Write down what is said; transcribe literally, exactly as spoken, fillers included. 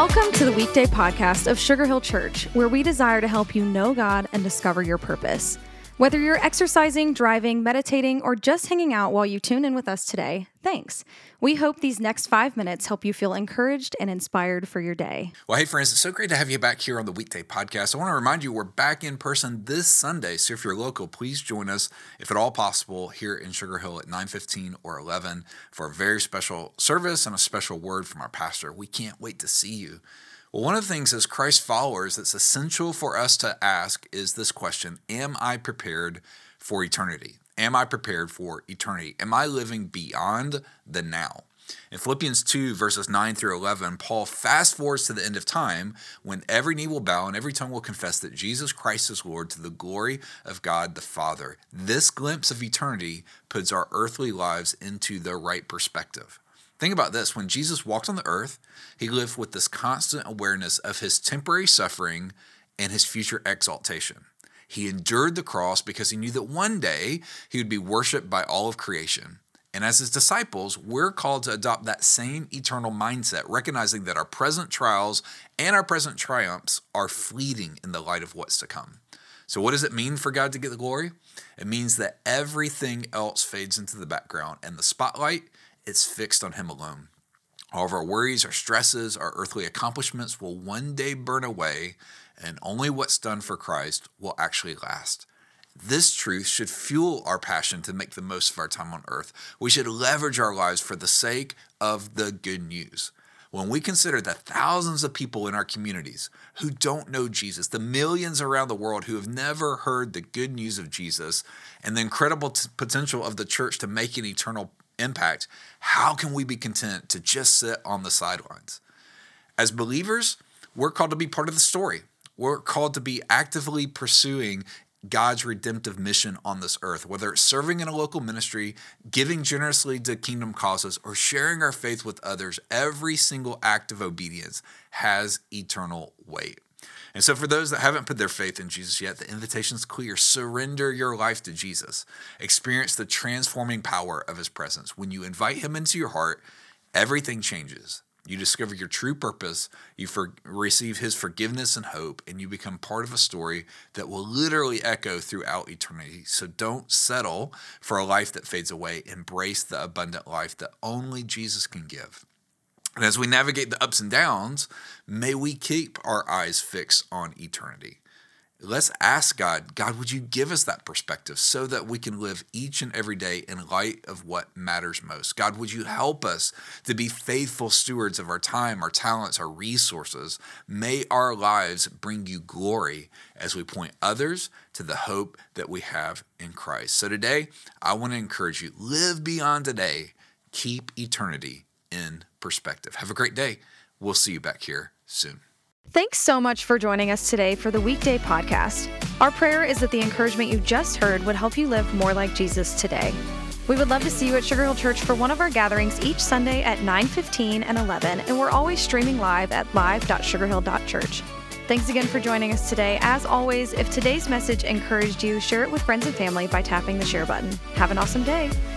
Welcome to the weekday podcast of Sugar Hill Church, where we desire to help you know God and discover your purpose. Whether you're exercising, driving, meditating, or just hanging out while you tune in with us today, thanks. We hope these next five minutes help you feel encouraged and inspired for your day. Well, hey friends, it's so great to have you back here on the weekday podcast. I want to remind you we're back in person this Sunday, so if you're local, please join us, if at all possible, here in Sugar Hill at nine fifteen or eleven for a very special service and a special word from our pastor. We can't wait to see you. Well, one of the things as Christ followers that's essential for us to ask is this question: am I prepared for eternity? Am I prepared for eternity? Am I living beyond the now? In Philippians two, verses nine through eleven, Paul fast forwards to the end of time when every knee will bow and every tongue will confess that Jesus Christ is Lord, to the glory of God the Father. This glimpse of eternity puts our earthly lives into the right perspective. Think about this. When Jesus walked on the earth, he lived with this constant awareness of his temporary suffering and his future exaltation. He endured the cross because he knew that one day he would be worshiped by all of creation. And as his disciples, we're called to adopt that same eternal mindset, recognizing that our present trials and our present triumphs are fleeting in the light of what's to come. So what does it mean for God to get the glory? It means that everything else fades into the background and the spotlight is fixed on him alone. All of our worries, our stresses, our earthly accomplishments will one day burn away, and only what's done for Christ will actually last. This truth should fuel our passion to make the most of our time on earth. We should leverage our lives for the sake of the good news. When we consider the thousands of people in our communities who don't know Jesus, the millions around the world who have never heard the good news of Jesus, and the incredible t- potential of the church to make an eternal impact, how can we be content to just sit on the sidelines? As believers, we're called to be part of the story. We're called to be actively pursuing God's redemptive mission on this earth, whether it's serving in a local ministry, giving generously to kingdom causes, or sharing our faith with others. Every single act of obedience has eternal weight. And so for those that haven't put their faith in Jesus yet, the invitation is clear. Surrender your life to Jesus. Experience the transforming power of his presence. When you invite him into your heart, everything changes. You discover your true purpose, you for- receive his forgiveness and hope, and you become part of a story that will literally echo throughout eternity. So don't settle for a life that fades away. Embrace the abundant life that only Jesus can give. And as we navigate the ups and downs, may we keep our eyes fixed on eternity. Let's ask God, God, would you give us that perspective so that we can live each and every day in light of what matters most? God, would you help us to be faithful stewards of our time, our talents, our resources? May our lives bring you glory as we point others to the hope that we have in Christ. So today, I want to encourage you, live beyond today, keep eternity in perspective. Have a great day. We'll see you back here soon. Thanks so much for joining us today for the weekday podcast. Our prayer is that the encouragement you just heard would help you live more like Jesus today. We would love to see you at Sugar Hill Church for one of our gatherings each Sunday at nine fifteen and eleven, and we're always streaming live at live dot sugar hill dot church. Thanks again for joining us today. As always, if today's message encouraged you, share it with friends and family by tapping the share button. Have an awesome day.